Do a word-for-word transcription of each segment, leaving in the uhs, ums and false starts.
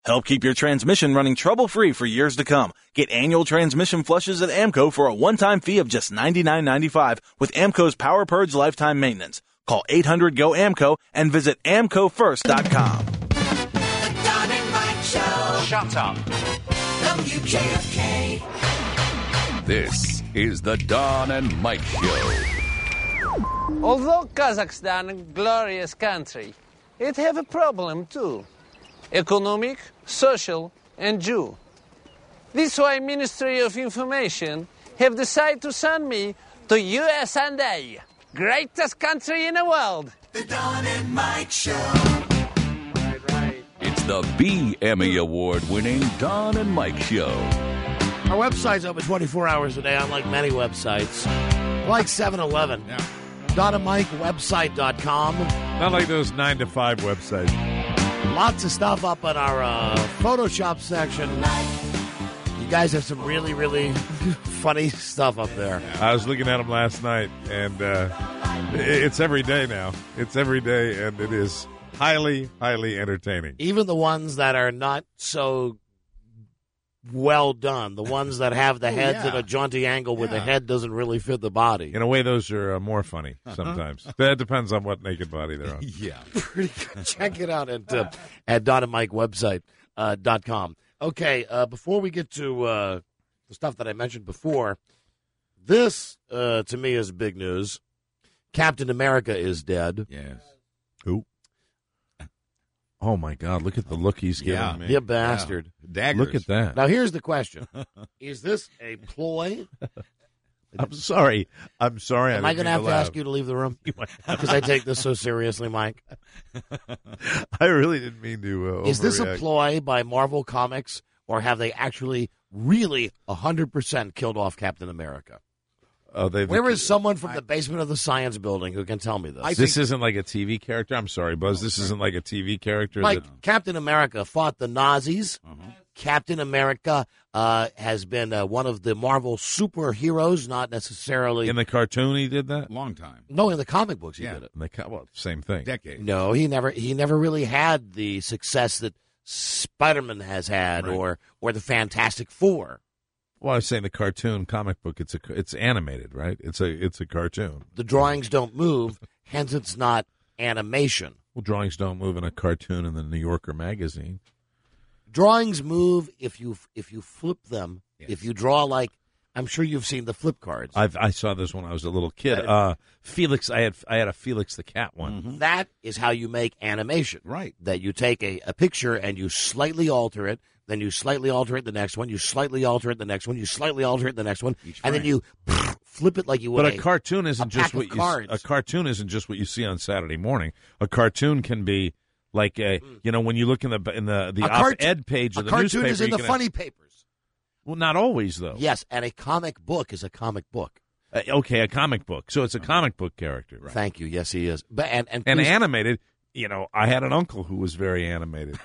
Help keep your transmission running trouble-free for years to come. Get annual transmission flushes at AMCO for a one-time fee of just ninety-nine ninety-five with AMCO's Power Purge Lifetime Maintenance. Call eight hundred G O A M C O and visit amco first dot com. The Don and Mike Show. Shut up. W J F K. This is the Don and Mike Show. Although Kazakhstan a glorious country, it have a problem too. Economic, social, and Jew. This why Ministry of Information have decided to send me to U S A, greatest country in the world. The Don and Mike Show. Right, right. It's the B Emmy Award-winning Don and Mike Show. Our website's open twenty-four hours a day, unlike many websites. Like seven eleven. Yeah. Don and Mike website dot com. Not like those nine to five websites. Lots of stuff up in our uh, Photoshop section. You guys have some really, really funny stuff up there. I was looking at them last night, and uh, it's every day now. It's every day, and it is highly, highly entertaining. Even the ones that are not so well done, the ones that have the heads yeah. at a jaunty angle where Yeah. the head doesn't really fit the body. In a way, those are uh, more funny sometimes. That depends on what naked body they're on. Yeah. Pretty good. Check it out at uh, at Don and Mike website uh, dot com. Okay, uh, before we get to uh, the stuff that I mentioned before, this uh, to me is big news. Captain America is dead. Yes. Who? Oh, my God. Look at the look he's giving Yeah. me. You bastard. Daggers. Look at that. Now here's the question: is this a ploy? I'm sorry. I'm sorry. Am I going to have to ask you to leave the room? Because I take this so seriously, Mike. I really didn't mean to. Uh, Is this a overreact. ploy by Marvel Comics, or have they actually really one hundred percent killed off Captain America? Oh, they've, Where is someone from the basement of the science building who can tell me this? I This think- isn't like a T V character. I'm sorry, Buzz. This isn't like a T V character. Mike, that- Captain America fought the Nazis. Uh-huh. Captain America uh, has been uh, one of the Marvel superheroes, not necessarily. in the cartoon, he did that. Long time. no, in the comic books he Yeah. did it. In the co- well, same thing. Decade. No, he never. He never really had the success that Spider-Man has had, Right. or or the Fantastic Four. Well, I was saying the cartoon comic book. It's a it's animated, right? It's a it's a cartoon. The drawings don't move, hence it's not animation. Well, drawings don't move in a cartoon in the New Yorker magazine. Drawings move if you if you flip them. Yes. If you draw like, I'm sure you've seen the flip cards. I've I saw this when I was a little kid. Uh, Felix, I had I had a Felix the Cat one. That is how you make animation. Right. That you take a, a picture and you slightly alter it, then you slightly alter it the next one, you slightly alter it the next one, you slightly alter it the next one, Each and then frame. you flip it like you would But a cartoon isn't a just pack what of you cards. a cartoon isn't just what you see on Saturday morning. A cartoon can be like a you know when you look in the in the the A cart- op-ed page A of the cartoon newspaper. is in you the can funny have- papers. well, not always though. Yes, and a comic book is a comic book. Uh, okay, a comic book. So it's a comic book character. Right. Thank you. Yes, he is. But and and, And please- animated, you know, I had an uncle who was very animated.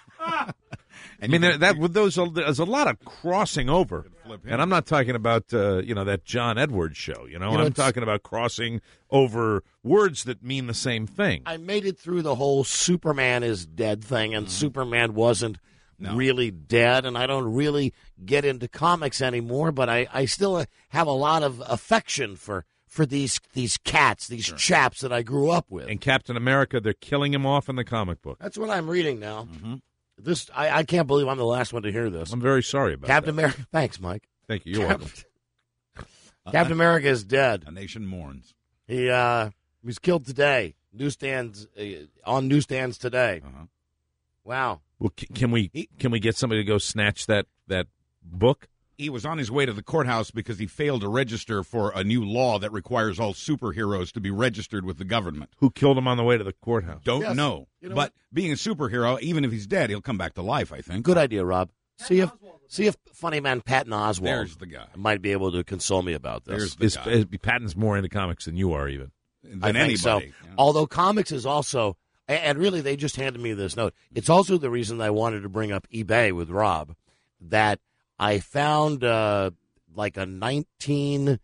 And I mean, you there, that with those, there's a lot of crossing over, flip him. and I'm not talking about uh, you know that John Edwards show. You know, You know, I'm it's- talking about crossing over words that mean the same thing. I made it through the whole Superman is dead thing, and Superman wasn't No. really dead, and I don't really get into comics anymore, but I, I still have a lot of affection for, for these these cats, these chaps that I grew up with. And Captain America, they're killing him off in the comic book. That's what I'm reading now. This I, I can't believe I'm the last one to hear this. I'm very sorry about Captain that. America, thanks, Mike. Thank you. You're welcome. Captain America is dead. A nation mourns. He uh, was killed today. Newsstands uh, on newsstands today. Uh-huh. Wow. Well, c- can we can we get somebody to go snatch that that book? He was on his way to the courthouse because he failed to register for a new law that requires all superheroes to be registered with the government. Who killed him on the way to the courthouse? Don't Yes. know. You know but being a superhero, even if he's dead, he'll come back to life, I think. Good idea, Rob. See if see if funny man Patton Oswalt There's the guy. might be able to console me about this. There's the Is, guy. is Patton's more into comics than you are, even. Than I think anybody. so. Yeah. Although comics is also, and- and really they just handed me this note. It's also the reason I wanted to bring up eBay with Rob, that I found uh, like a nineteen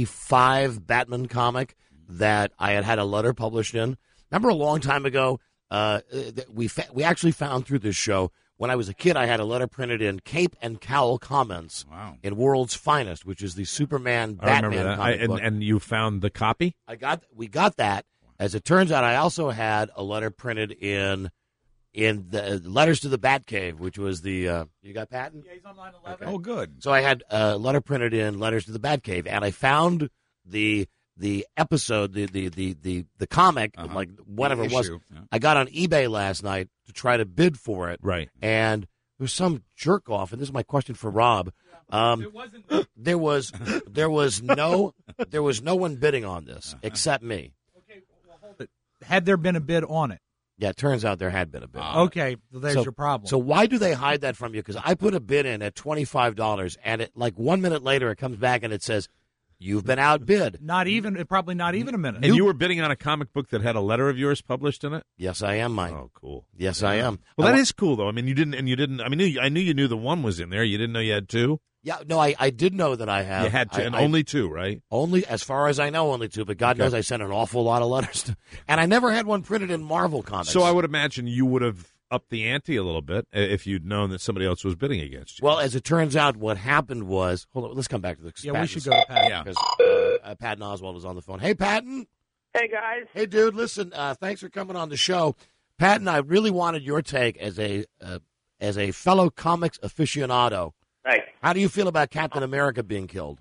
sixty-five Batman comic that I had had a letter published in. Remember a long time ago, uh, that we fa- we actually found through this show. When I was a kid, I had a letter printed in Cape and Cowl Comments Wow. in World's Finest, which is the Superman I remember Batman that. I, comic and, book. and you found the copy? I got we got that. As it turns out, I also had a letter printed in in the Letters to the Batcave, which was the uh, you got Patton? Yeah, he's on line eleven. Oh, good. So I had a letter printed in Letters to the Batcave, and I found the the episode, the the the the, the comic, Uh-huh. like whatever The it was. issue, yeah. I got on eBay last night to try to bid for it, Right. and there was some jerk off. And this is my question for Rob. Um, It wasn't. there was there was no there was no one bidding on this except me. Okay, well, hold it. Had there been a bid on it? Yeah, it turns out there had been a bid. Okay, well, there's so, your problem. So why do they hide that from you? Because I put a bid in at twenty-five dollars, and it like one minute later it comes back and it says, you've been outbid. not even, probably not even a minute. And you were bidding on a comic book that had a letter of yours published in it? Yes, I am, Mike. Oh, cool. Yes, I am. Well, that I, is cool, though. I mean, you didn't, and you didn't. I mean, I knew you knew the one was in there. You didn't know you had two. Yeah, no, I, I did know that I have. You had two, I- and I- only two, right? Only, as far as I know, only two. But God Okay. knows I sent an awful lot of letters. To, and I never had one printed in Marvel Comics. So I would imagine you would have upped the ante a little bit if you'd known that somebody else was bidding against you. Well, as it turns out, what happened was, hold on, let's come back to the. Yeah, we should go to Pat. Yeah. Because uh, uh, Patton Oswalt is on the phone. Hey, Patton. Hey, guys. Hey, dude. Listen, uh, thanks for coming on the show, Patton. I really wanted your take as a uh, as a fellow comics aficionado. Right. How do you feel about Captain America being killed?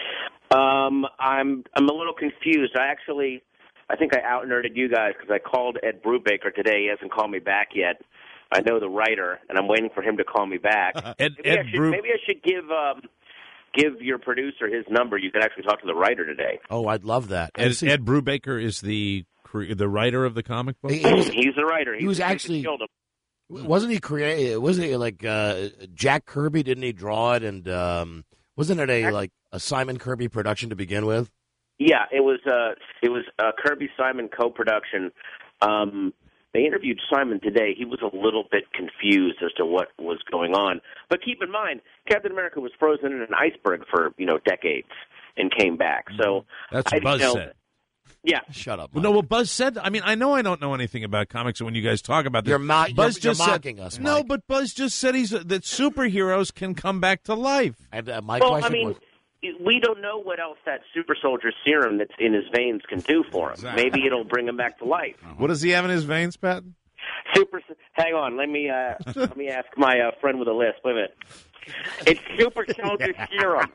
Um, I'm I'm a little confused. I actually, I think I out nerded you guys because I called Ed Brubaker today. He hasn't called me back yet. I know the writer, and I'm waiting for him to call me back. Ed, maybe, Ed I should, Bru- maybe I should give um, give your producer his number. You can actually talk to the writer today. Oh, I'd love that. Ed, Ed Brubaker is the cre- the writer of the comic book. He, he was, He's the writer. he was the dude that actually- killed him. wasn't he created? Wasn't he like uh, Jack Kirby? Didn't he draw it? And um, wasn't it a like a Simon Kirby production to begin with? Yeah, it was. Uh, it was a Kirby Simon co-production. Um, they interviewed Simon today. He was a little bit confused as to what was going on. But keep in mind, Captain America was frozen in an iceberg for you know decades and came back. So That's I what Buzz know, said. Yeah, Shut up. Well, Mike. no, well, Buzz said. I mean, I know I don't know anything about comics, and when you guys talk about this, You're mo- you're- Buzz you're just said- mocking us, No, Mike. but Buzz just said he's that superheroes can come back to life. And uh, my well, question I mean, was, we don't know what else that super soldier serum that's in his veins can do for him. Exactly. Maybe it'll bring him back to life. What does he have in his veins, Patton? Super. Hang on. Let me uh, let me ask my uh, friend with a list. Wait a minute. It's super soldier serum.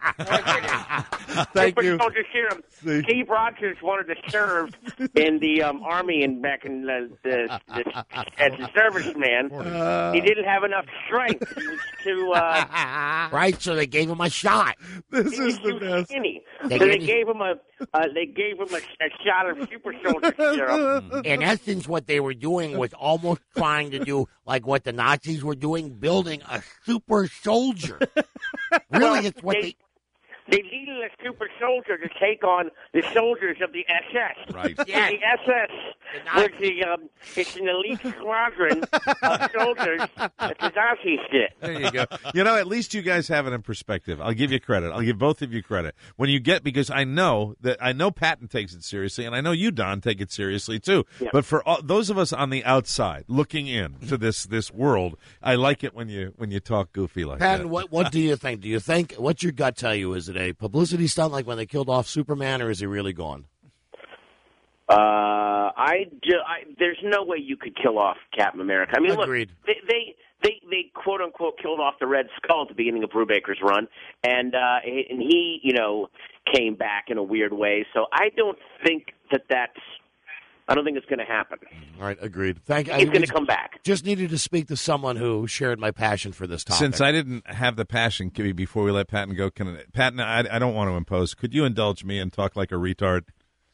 Thank super you. soldier serum. Steve Rogers wanted to serve in the um, army and back in the, the, the as a serviceman. he didn't have enough strength to. Uh, right? So they gave him a shot. This he was too skinny. They so they gave- gave him a uh, they gave him a, a shot of super soldier serum. In essence, what they were doing was almost trying to do like what the Nazis were doing, building a super soldier. Really, Well, it's what they. They needed a super soldier to take on the soldiers of the S S. Right. Yeah. The S S was the um, it's an elite squadron of soldiers that the Nazis did. There you go. You know, at least you guys have it in perspective. I'll give you credit. I'll give both of you credit. When you get, because I know that I know Patton takes it seriously, and I know you, Don, take it seriously too. Yeah. But for all, those of us on the outside looking in to this this world, I like it when you when you talk goofy like Patton, that. what what do you think? Do you think what's your gut tell you? Is it a publicity stunt like when they killed off Superman, or is he really gone? Uh, I, ju- I there's no way you could kill off Captain America. I mean, Agreed. look, they, they they they quote unquote killed off the Red Skull at the beginning of Brubaker's run, and uh, and he you know came back in a weird way. So I don't think that that's. I don't think it's going to happen. All right, agreed. Thank you. He's going to come back. Just needed to speak to someone who shared my passion for this topic. Since I didn't have the passion, Kibby, before we let Patton go, can I, Patton, I, I don't want to impose. Could you indulge me and talk like a retard?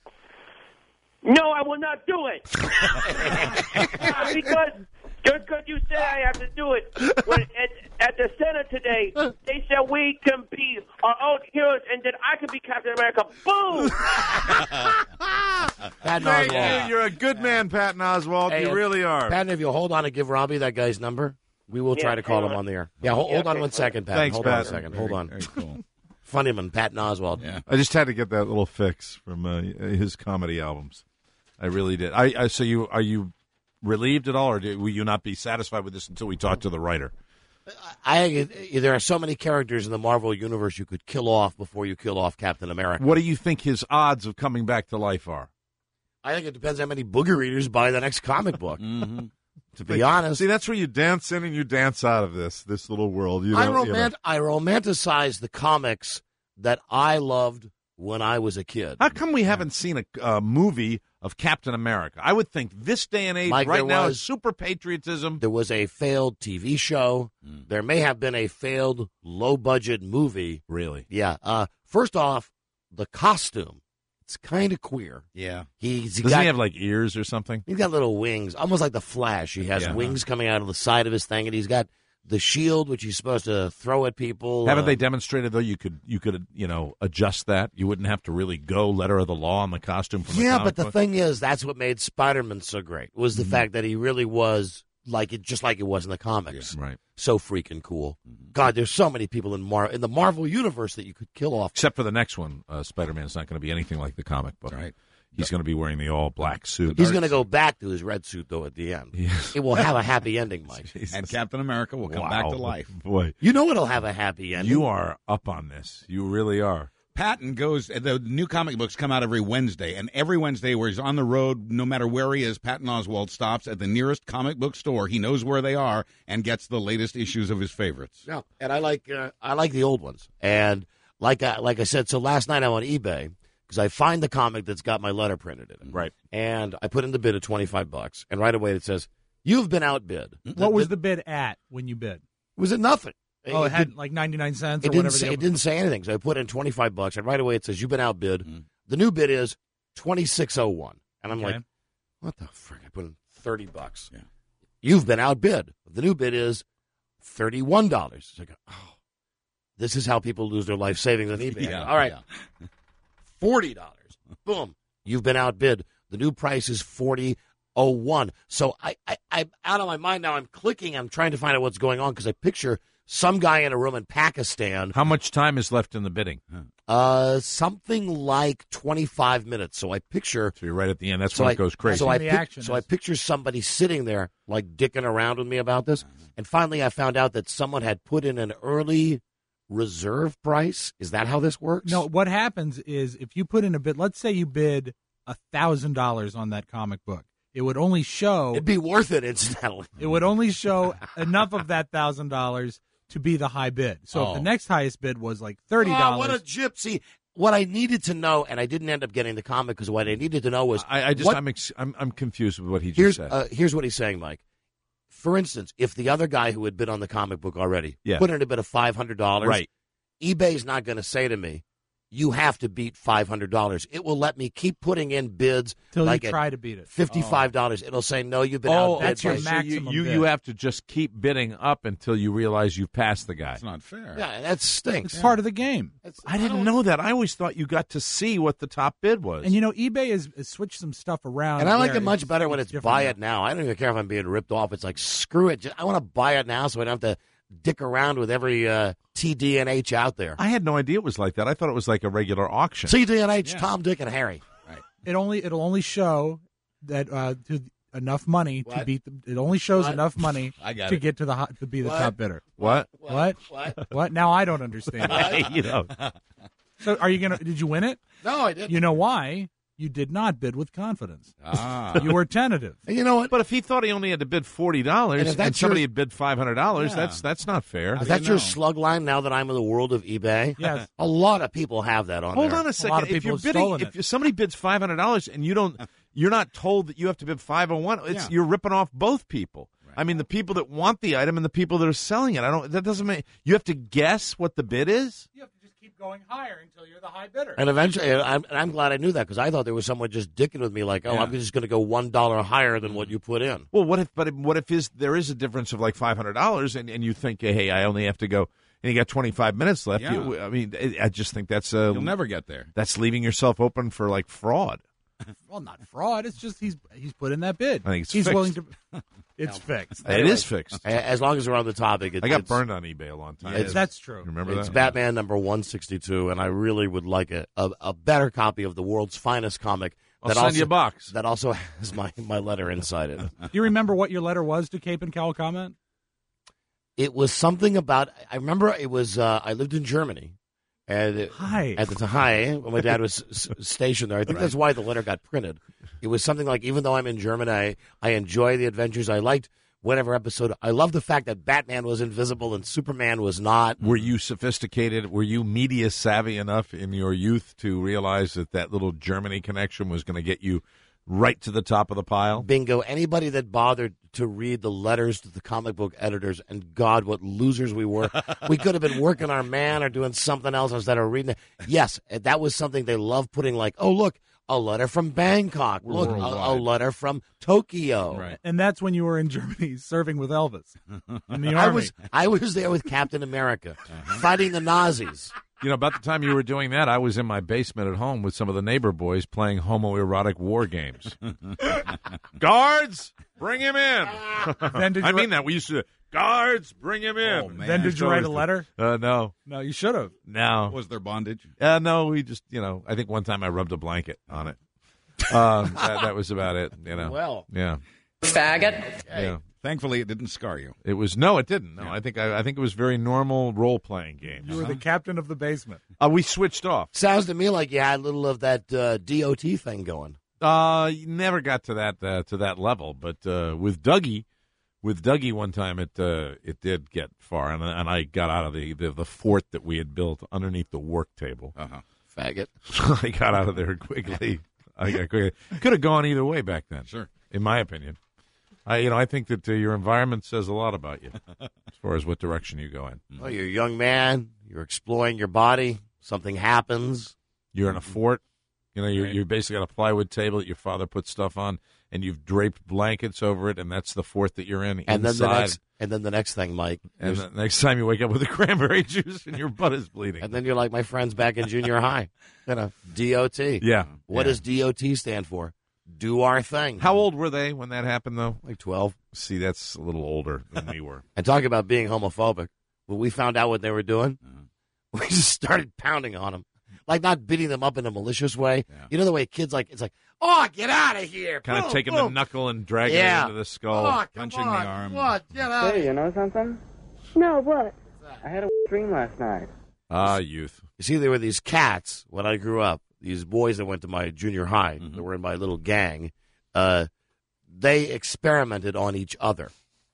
No, I will not do it. because just because you said I have to do it. When at, at the Senate today, they said we can be our own heroes and then I can be Captain America. Boom! Patton Thank Oswalt. you. You're a good man, Patton Oswalt. Hey, you if- really are. Patton, if you hold on and give Robbie that guy's number, we will try Yeah, to call hang him on. on the air. Yeah, hold, Yeah, hold on okay. one second, Patton. Thanks, hold on a Pat. second. Hold on. Very cool. Funnyman, Patton Oswalt. Yeah. I just had to get that little fix from uh, his comedy albums. I really did. I, I so you are you relieved at all, or do, will you not be satisfied with this until we talk to the writer? I there are so many characters in the Marvel universe you could kill off before you kill off Captain America. What do you think his odds of coming back to life are? I think it depends how many booger eaters buy the next comic book. mm-hmm. To be honest, see, that's where you dance in and you dance out of this this little world. You I, know, romant- you know. I romanticize the comics that I loved when I was a kid. How come we haven't seen a uh, movie of Captain America? I would think this day and age, Mike, right there now, was- is super patriotism. There was a failed T V show. Mm. There may have been a failed low-budget movie. Really? Yeah. Uh, first off, the costume. It's kind of queer. Yeah. He's he Doesn't got, he have like ears or something? He's got little wings, almost like the Flash. He has Yeah. wings coming out of the side of his thing, and he's got the shield, which he's supposed to throw at people. Haven't uh, they demonstrated though? You could you could you know adjust that. You wouldn't have to really go letter of the law on the costume. From the Yeah, comic but the book. thing is, that's what made Spider-Man so great, was the Mhm. fact that he really was like it, just like it was in the comics. Yeah, right. So freaking cool. God, there's so many people in Mar in the Marvel universe that you could kill off. Except for the next one, uh, Spider-Man's not going to be anything like the comic book. Right. He's going to be wearing the all black suit. He's going to go back to his red suit, though, at the end. Yes. It will have a happy ending, Mike. And Captain America will come Wow. back to life. Boy, You know it'll have a happy ending. you are up on this. You really are. Patton goes, the new comic books come out every Wednesday, and every Wednesday where he's on the road, no matter where he is, Patton Oswalt stops at the nearest comic book store. He knows where they are and gets the latest issues of his favorites. Yeah, and I like uh, I like the old ones. And like I, like I said, so last night I'm on eBay because I find the comic that's got my letter printed in it. Right. And I put in the bid of twenty-five bucks, and right away it says, "You've been outbid." What was the bid at when you bid? Was it nothing? Oh, it had did- like ninety-nine cents It or didn't whatever. say, the it didn't say anything, so I put in twenty-five bucks, and right away it says, "You've been outbid." Mm. The new bid is twenty-six oh one. And I'm Okay. like, what the frick? I put in thirty bucks. Yeah. You've been outbid. The new bid is thirty-one dollars. It's like, oh, this is how people lose their life savings on eBay. Yeah, All right, yeah. forty dollars. Boom. You've been outbid. The new price is forty oh one. So I, I, I'm out of my mind now. I'm clicking. I'm trying to find out what's going on because I picture some guy in a room in Pakistan. How much time is left in the bidding? Uh, something like twenty-five minutes. So I picture. So you're right at the end. That's So when I, it goes crazy. So I, The pic- action so I is- picture somebody sitting there, like dicking around with me about this. And finally, I found out that someone had put in an early reserve price. Is that how this works? No, what happens is if you put in a bid, let's say you bid a thousand dollars on that comic book, it would only show It'd be worth it, incidentally. it would only show enough of that thousand dollars to be the high bid. So if Oh. the next highest bid was like thirty Oh, dollars, what a gypsy. What I needed to know, and I didn't end up getting the comic because what I needed to know was I, I just what- I'm, ex- I'm I'm confused with what he just here's said. uh, here's what he's saying, Mike. For instance, if the other guy who had bid on the comic book already Yeah. put in a bid of five hundred dollars, Right. eBay's not going to say to me, "You have to beat five hundred dollars." It will let me keep putting in bids till like you at try to beat it. fifty-five dollars. It'll say, "No, you've been Oh, outbid." that's by your so maximum you, you, bid. you have to just keep bidding up until you realize you've passed the guy. It's not fair. Yeah, that stinks. It's part of the game. It's- I didn't don't- know that. I always thought you got to see what the top bid was. And you know, eBay has, has switched some stuff around. And I like where it much it's- better when it's different buy now. it now. I don't even care if I'm being ripped off. It's like, screw it. Just, I want to buy it now so I don't have to dick around with every uh, T D N H out there. I had no idea it was like that. I thought it was like a regular auction. T D N H, Tom, Dick, and Harry. It only it'll only show that uh, to enough money to What? beat the. It only shows What? enough money I got to it. get to the hot, to be the What? top bidder. what? What? What? What? Now I don't understand. you know, So are you gonna? Did you win it? No, I didn't. You know why? You did not bid with confidence. Ah. You were tentative. And you know what? but if he thought he only had to bid forty dollars And and, if that's somebody your- had bid five hundred dollars, Yeah. that's that's not fair. How Is do that you your know? slug line now that I'm in the world of eBay? Yes. A lot of people have that on Hold there. on a second. lot of if people you're have bidding, stolen if it. somebody bids five hundred dollars and you don't, you're not told that you have to bid five hundred one. It's Yeah. you're ripping off both people. I mean, the people that want the item and the people that are selling it. I don't. That doesn't make you have to guess what the bid is. You have to just keep going higher until you're the high bidder. And eventually, I'm, and I'm glad I knew that because I thought there was someone just dicking with me like, oh, Yeah. I'm just going to go one dollar higher than what you put in. Well, what if? But what if is there is a difference of like five hundred dollars, and and you think, hey, I only have to go, and you got twenty five minutes left. Yeah. You, I mean, I just think that's uh, You'll never get there. that's leaving yourself open for like fraud. Well, not fraud. It's just he's he's put in that bid. I think it's he's fixed. willing to. It's fixed. It is fixed. A- As long as we're on the topic, it, I got it's, burned on eBay a long time. It's- That's true. Remember It's that? Batman number one sixty-two, and I really would like a, a, a better copy of the world's finest comic I'll that send also, you a box. That also has my, my letter inside it. Do you remember what your letter was to Cape and Cal Comment? It was something about, I remember it was, uh, I lived in Germany. And it, Hi. At the time, hi, when my dad was s- stationed there. I think Right. that's why the letter got printed. It was something like, even though I'm in Germany, I, I enjoy the adventures. I liked whatever episode. I love the fact that Batman was invisible and Superman was not. Were you sophisticated? Were you media savvy enough in your youth to realize that that little Germany connection was going to get you right to the top of the pile? Bingo. Anybody that bothered to read the letters to the comic book editors, and God, what losers we were. We could have been working our man or doing something else instead of reading it. Yes, that was something they loved putting, like, oh, look, a letter from Bangkok. We're Look, a, a worldwide. letter from Tokyo. Right. And that's when you were in Germany serving with Elvis in the army. I was I was there with Captain America, fighting the Nazis. You know, about the time you were doing that, I was in my basement at home with some of the neighbor boys playing homoerotic war games. Guards, bring him in. Then did I you mean that. We used to, guards, bring him in. Oh, man. Then did you write a letter? Uh, no. No, you should have. No. Was there bondage? Uh, no, we just, you know, I think one time I rubbed a blanket on it. Um, that, that was about it, you know. Well. Yeah. Faggot. Yeah. Thankfully, it didn't scar you. It was, no, it didn't. No, Yeah. I think I, I think it was very normal role-playing games. You were the captain of the basement. Uh, we switched off. Sounds to me like you had a little of that uh, D O T thing going. Uh, never got to that uh, to that level, but uh, with Dougie, with Dougie one time it uh, it did get far, and and I got out of the, the, the fort that we had built underneath the work table. Uh-huh. Faggot. I got out of there quickly. I got quickly. Could have gone either way back then. Sure. In my opinion, I you know I think that uh, your environment says a lot about you as far as what direction you go in. Oh, you're a young man. You're exploring your body. Something happens. You're in a fort. You know, you're, you're basically on a plywood table that your father put stuff on, and you've draped blankets over it, and that's the fort that you're in. And then the inside. next, and then the next thing, Mike. And there's- the next time you wake up with a cranberry juice and your butt is bleeding. And then you're like my friends back in junior high. You know, D O T. Yeah. What yeah. does D O T stand for? Do our thing. How old were they when that happened, though? Like twelve. See, that's a little older than we were. And talk about being homophobic. When we found out what they were doing, Uh-huh. we just started pounding on them. Like not beating them up in a malicious way. Yeah. You know the way kids like, it's like, oh, get out of here. Kind of Boom, taking the boom. knuckle and dragging Yeah. it into the skull. Oh, come punching on. the arm. What? Get out. Hey, you know something? No, what? I had a dream last night. Ah, youth. You see, there were these cats when I grew up, these boys that went to my junior high, Mm-hmm. that were in my little gang. Uh, they experimented on each other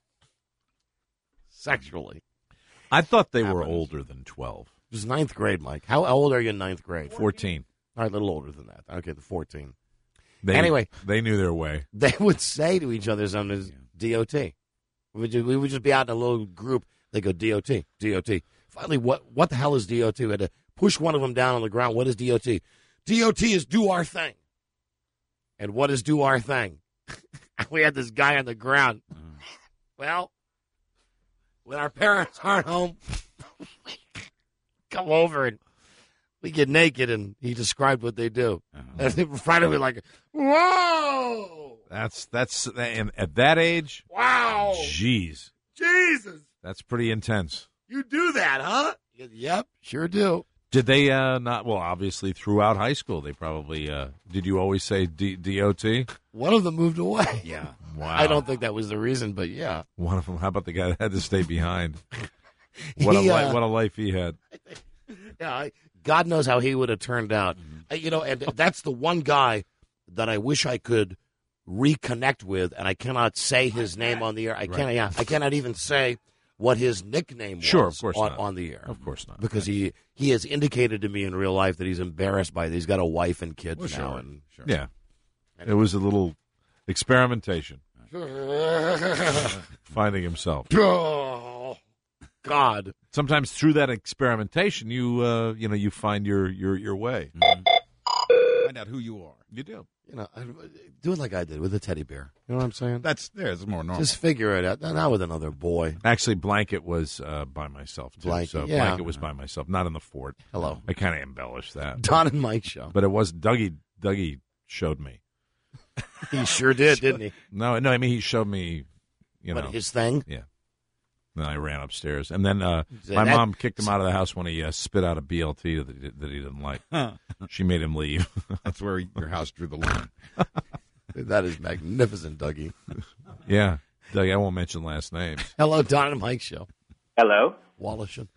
sexually. I thought they were Happens. older than twelve. It was ninth grade, Mike. How old are you in ninth grade? fourteen. All right, a little older than that. Okay, the fourteen. They, Anyway. They knew their way. They would say to each other something as D O T. We would, just, we would just be out in a little group. They go D O T, D O T. Finally, what what the hell is D O T? We had to push one of them down on the ground. What is D O T? D O T is do our thing. And what is do our thing? We had this guy on the ground. Well, when our parents aren't home, we come over and we get naked, and he described what they do. And they finally were like, whoa! That's that's and at that age. Wow! Jeez, Jesus! that's pretty intense. You do that, huh? Yep, sure do. Did they uh, not? Well, obviously, throughout high school, they probably. Uh, did you always say D- DOT? One of them moved away. Yeah. Wow. I don't think that was the reason, but yeah. One of them. How about the guy that had to stay behind? What He, a uh, li- what a life he had. Yeah, I, God knows how he would have turned out. Uh, You know, and that's the one guy that I wish I could reconnect with, and I cannot say his name on the air. I cannot. Yeah, I cannot even say what his nickname was. Sure, of course on, not. on the air. Of course not. Because he he has indicated to me in real life that he's embarrassed by it. He's got a wife and kids Well, now, sure. and Sure. Yeah, it was a little experimentation, finding himself. oh, God. Sometimes through that experimentation, you uh, you know you find your your your way. Find out who you are. You do. You know, I- do it like I did with a teddy bear. You know what I'm saying? That's there's more normal. Just figure it out. Not with another boy. Actually, Blanket was uh, by myself too. Blanket, so yeah. Blanket was by myself, not in the fort. Hello. I kind of embellished that, Don and Mike show. but it was Dougie. Dougie showed me. He sure did, didn't he? No, no. I mean, he showed me. You know, But his thing? yeah. Then I ran upstairs, and then uh, So my that- mom kicked him out of the house when he uh, spit out a B L T that he, that he didn't like. She made him leave. That's where your house drew the line. That is magnificent, Dougie. Yeah, Doug, I won't mention last names. Hello, Don and Mike Show. Hello. Wallachin.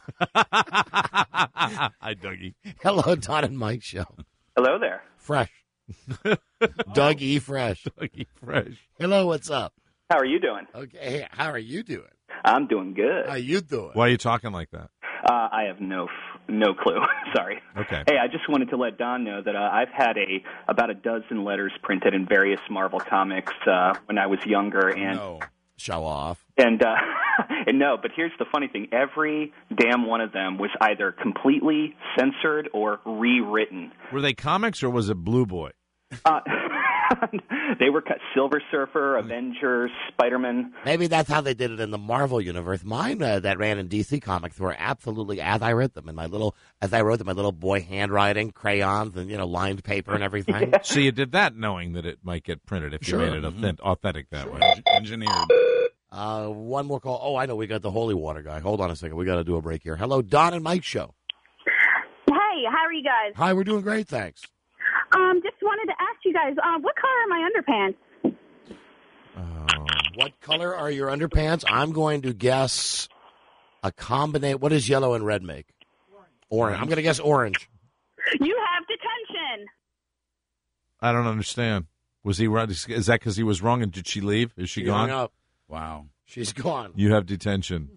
Hi, Dougie. Hello, Don and Mike Show. Hello there. Fresh. Dougie Fresh. Dougie Fresh. Hello, what's up? How are you doing? Okay, hey, how are you doing? I'm doing good. How you doing? Why are you talking like that? Uh, I have no f- no clue. Sorry. Okay. Hey, I just wanted to let Don know that uh, I've had a about a dozen letters printed in various Marvel comics uh, when I was younger, and No. Show off. and uh, and no. But here's the funny thing: every damn one of them was either completely censored or rewritten. Were they comics or was it Blue Boy? Uh, they were cut Silver Surfer, Avengers, Spider-Man. Maybe that's how they did it in the Marvel universe. Mine uh, that ran in D C Comics were absolutely as I read them in my little, as I wrote them, my little boy handwriting, crayons, and you know, lined paper and everything. So you did that knowing that it might get printed if Sure. you made it authentic, authentic that way. Engineered. Uh, one more call. Oh, I know we got the holy water guy. Hold on a second. We got to do a break here. Hello, Don and Mike Show. Hey, how are you guys? Hi, we're doing great, thanks. Um, just wanted to ask you guys, um, what color are my underpants? Uh, what color are your underpants? I'm going to guess a combination. What does yellow and red make? Orange. I'm going to guess orange. You have detention. I don't understand. Was he right? Is that because he was wrong and did she leave? Is she, She gone? hung up. Wow. She's gone. You have detention.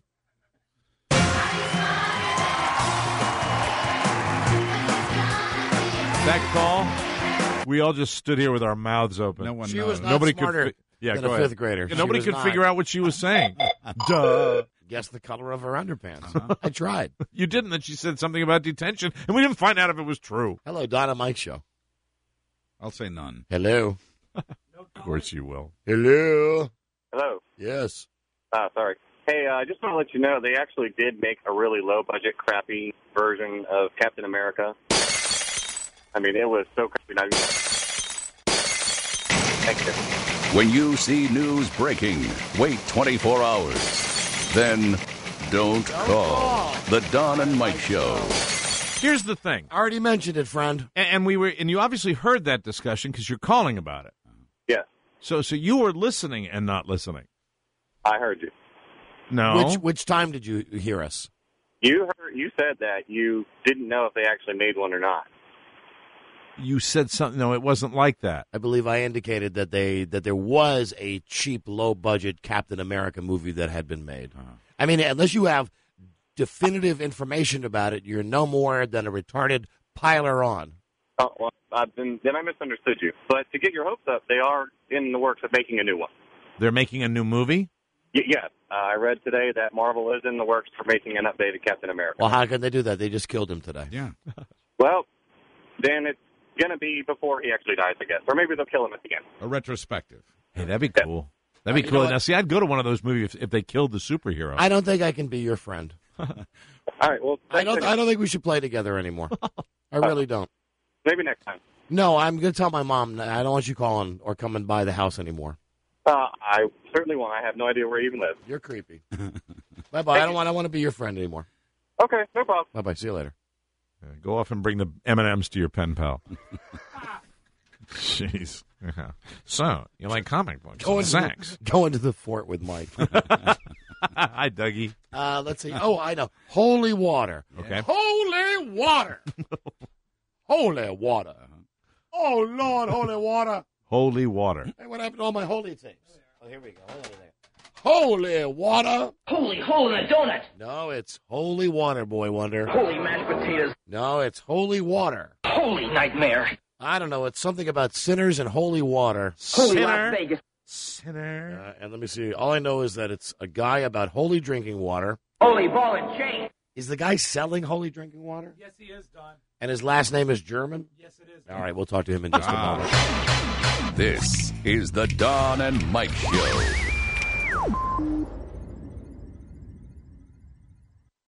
That call, we all just stood here with our mouths open. No one She knows. was not Nobody smarter could. Fi- yeah, than go a ahead. fifth grader. Yeah, She nobody was could not. figure out what she was saying. Duh. Guess the color of her underpants. I tried. You didn't. Then she said something about detention, and we didn't find out if it was true. Hello, Donna Mike Show. I'll say none. Hello. Of course you will. Hello. Hello. Yes. Uh, sorry. Hey, I uh, just want to let you know they actually did make a really low-budget, crappy version of Captain America. I mean, it was so crappy. Not even... Thank you. When you see news breaking, wait twenty-four hours. Then don't call. The Don and Mike Show. Here's the thing. I already mentioned it, friend. And, and we were, and you obviously heard that discussion because you're calling about it. Yeah, So, so you were listening and not listening. I heard you. No. Which which time did you hear us? You heard. You said that you didn't know if they actually made one or not. You said something. No, it wasn't like that. I believe I indicated that they that there was a cheap, low budget Captain America movie that had been made. Uh-huh. I mean, unless you have definitive information about it, you're no more than a retarded piler on. Oh, well, uh, then, then I misunderstood you. But to get your hopes up, they are in the works of making a new one. They're making a new movie? Y- yes, uh, I read today that Marvel is in the works for making an updated Captain America. Well, how can they do that? They just killed him today. Yeah. Well, then it's going to be before he actually dies, I guess. Or maybe they'll kill him at the end. A retrospective. Hey, that'd be cool. That'd be Uh, you cool. know what? Now, see, I'd go to one of those movies if, if they killed the superhero. I don't think I can be your friend. All right, well, I don't. I don't think we should play together anymore. I really don't. maybe next time. No, I'm going to tell my mom I don't want you calling or coming by the house anymore. Uh, I certainly won't. I have no idea where you even live. You're creepy. Bye bye. I don't want. I want to be your friend anymore. Okay, no problem. Bye bye. See you later. Yeah, go off and bring the M and M's to your pen pal. Jeez. Yeah. So, you like comic books? Go into, Thanks. the, go into the fort with Mike. Hi, Dougie. Uh, let's see. Oh, I know. Holy water. Okay. Holy water. Holy water. Oh, Lord, holy water. Holy water. Hey, what happened to all my holy things? Oh, here we go. Hold on a minute. Holy water. Holy hole in a donut. No, it's holy water, Boy Wonder. Holy mashed potatoes. No, it's holy water. Holy nightmare. I don't know. It's something about sinners and holy water. Holy Las Vegas. Sinner. Uh, and let me see. All I know is that it's a guy about holy drinking water. Holy ball and chain. Is the guy selling holy drinking water? Yes, he is, Don. And his last name is German? Yes, it is. All right, we'll talk to him in just a moment. This is the Don and Mike Show.